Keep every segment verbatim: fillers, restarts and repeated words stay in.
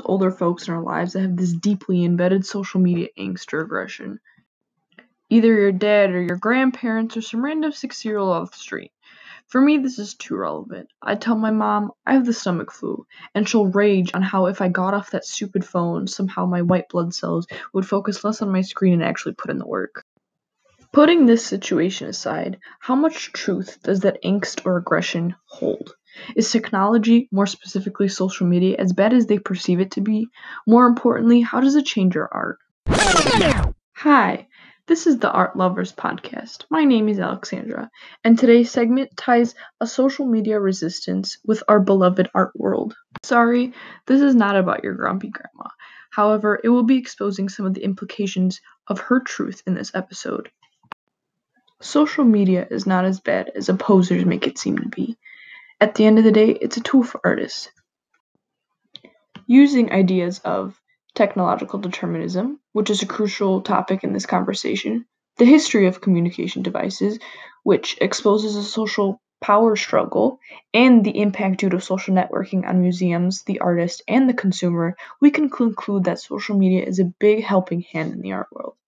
older folks in our lives that have this deeply embedded social media angst or aggression. Either your dad or your grandparents or some random six-year-old off the street. For me, this is too relevant. I tell my mom I have the stomach flu, and she'll rage on how if I got off that stupid phone, somehow my white blood cells would focus less on my screen and actually put in the work. Putting this situation aside, how much truth does that angst or aggression hold? Is technology, more specifically social media, as bad as they perceive it to be? More importantly, how does it change your art? Hi, this is the Art Lovers Podcast. My name is Alexandra, and today's segment ties a social media resistance with our beloved art world. Sorry, this is not about your grumpy grandma. However, it will be exposing some of the implications of her truth in this episode. Social media is not as bad as opposers make it seem to be. At the end of the day, it's a tool for artists. Using ideas of technological determinism, which is a crucial topic in this conversation, the history of communication devices, which exposes a social power struggle, and the impact due to social networking on museums, the artist, and the consumer, we can conclude that social media is a big helping hand in the art world.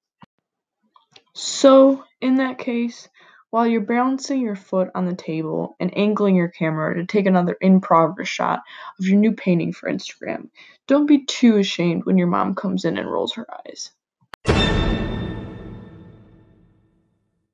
So, in that case, while you're balancing your foot on the table and angling your camera to take another in-progress shot of your new painting for Instagram, don't be too ashamed when your mom comes in and rolls her eyes.